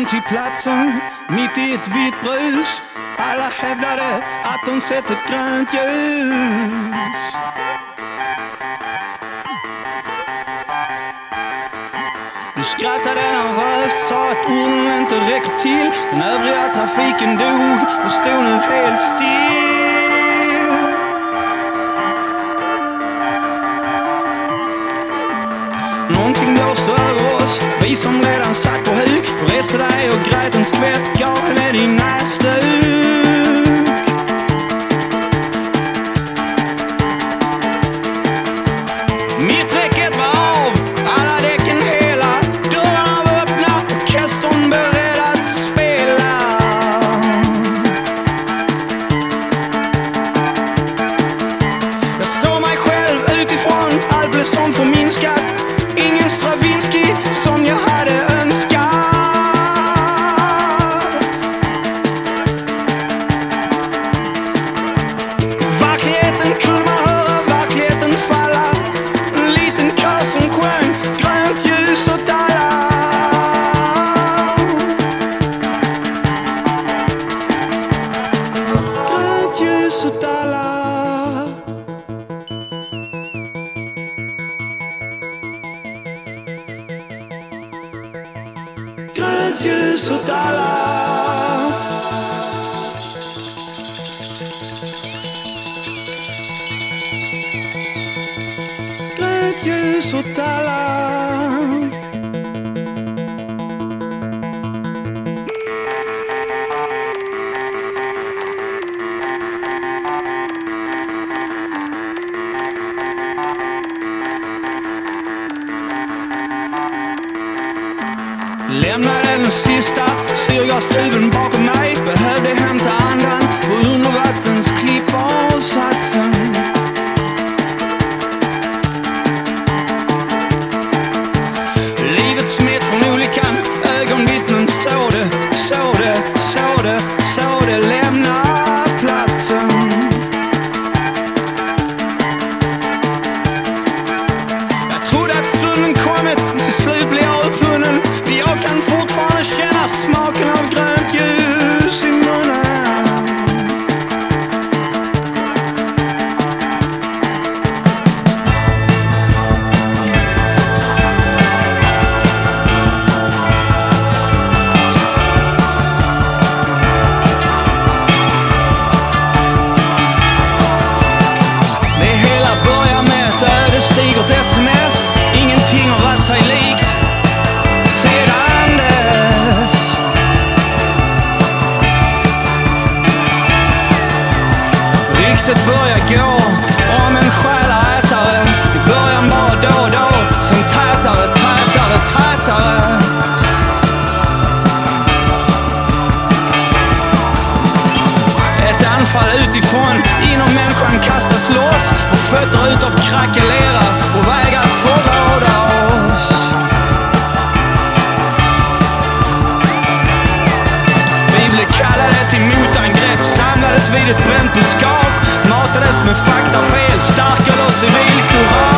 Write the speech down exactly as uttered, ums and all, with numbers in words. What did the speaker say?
till platsen, mitt i ett vitt brus. Alla hävdade att de sett ett grönt ljus. Du skrattade nervöst, sa att orden inte räcker till. Den övriga trafiken dog och stod nu helt still. Någonting blåste över oss, vi som redan satt på huk. Du reste dig och grät en skvätt, gav henne din näsduk. Mitträcket var av, alla däcken hela. Dörrarna var öppna, orkestern beredd att spela. Jag såg mig själv utifrån, allt blev som förminskat. Ingen Stravinsky som jag hade önskat. Verkligheten kunde man höra, verkligheten falla. En liten kör som sjöng, grönt ljus åt alla. Grönt ljus åt alla. Grönt ljus åt alla. Grönt ljus åt alla. Lämnade den sista syrgastuben bakom mig. Behövde hämta andan på undervattensklippavsatsen. Livet smet från olyckan, ögonvittnen såg det, såg det, såg det, såg det. Lämna platsen. Jag trodde att stunden kommit, till slut blev jag upphunnen. Jag kan fortfarande känna smaken av grönt ljus i munnen. Det hela börjar med ett ödesdigert sms. Ingenting har varit sig likt sedan dess. Ryktet börjar gå om en själätare. I början bara då och då, sen tätare, tätare, tätare. Ett anfall utifrån, inom människan kastas loss. Och fötter utav krackelerar och vägar att förråda oss. Kallade till motangrepp, samlades vid ett bränt buskage. Matades med faktafel, starkare och civilkurage.